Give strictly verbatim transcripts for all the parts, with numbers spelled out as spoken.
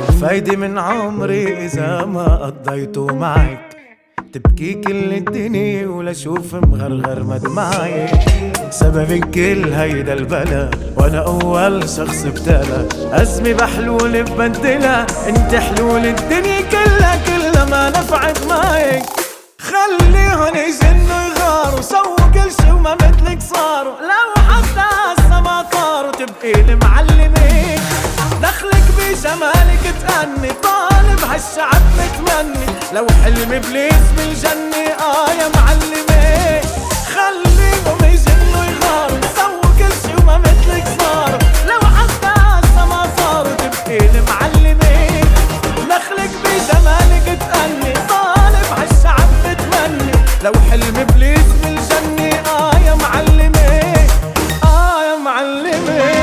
فايدة من عمري إذا ما قضيته معك، تبكي كل الدنيا ولا شوف مغرغر مدمعي. سببك كل هيدا البلا وانا اول شخص ابتلى، ازمة بحلول ببدلها، انت حلول الدنيا كلها كلها ما نفعت معك. خليهم يجنوا يغاروا، سووا كل شي وما مثلك صاروا، لو حتى هسا ما طاروا تبقي المعلمة. دخلك بجمالك تأني، طالب هالشعب متمني، لو حلم ابليس بالجنة اه يا معلمة. خليهم يجنوا يغاروا، سووا كل شي وما مثلك صاروا، لو حتى هسا ما صاروا تبقي المعلمة. دخلك بجمالك تأني، طالب هالشعب متمني، لو حلم ابليس بالجنة اه يا معلمة اه يا معلمة.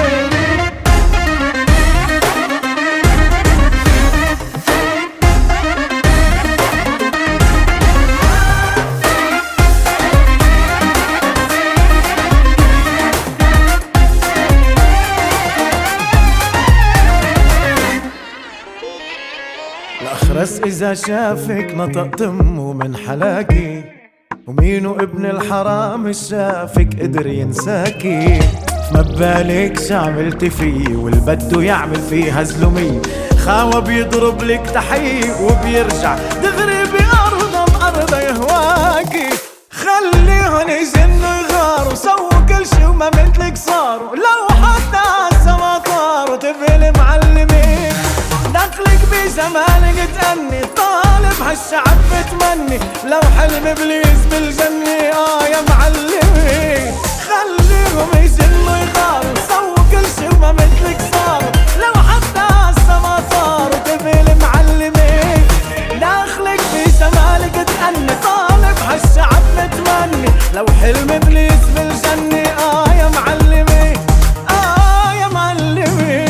الأخرس إذا شافك نطق تمه من حلاكي، ومينو ابن الحرام مش شافك قدر ينساكي. ما ببالك شعملت فيه والبدو يعمل فيها زلمي، خاوة بيضرب لك تحية وبيرجع دغري بأرضه مأرضه يهواكي. خليهم يجنوا يغاروا، سووا كل شي وما مثلك صاروا، لو حتى هسا ما طاروا تبقي المعلمة. دخلك بجمالك تأني، طالب هالشعب بتمني، لو حلم ابليس بالجنة اه يا معلمي. خليهم يجنوا يغاروا، سووا كل شي وما مثلك صاروا، لو حتى هسا ما صاروا تبقي المعلمة. دخلك بجمالك تأني، طالب هالشعب متمني، لو حلم ابليس بالجنة اه يا معلمي اه يا معلمي.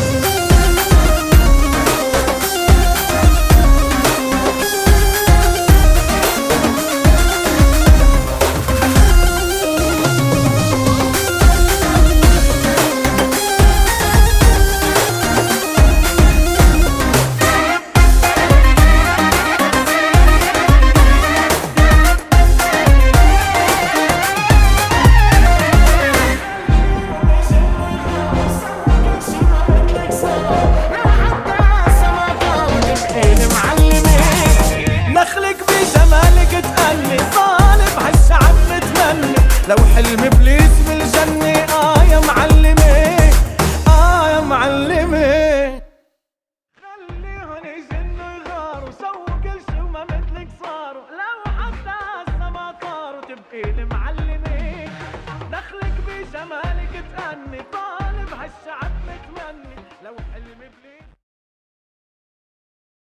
لو حلم ابليس بالجنة اه يا معلمة اه يا معلمة. خليهم يجنوا يغاروا، سووا كل شي وما مثلك صاروا، لو حتى هسا ما طاروا تبقي المعلمة. دخلك بجمالك تأني، طالب هالشعب متمني، لو حلم ابليس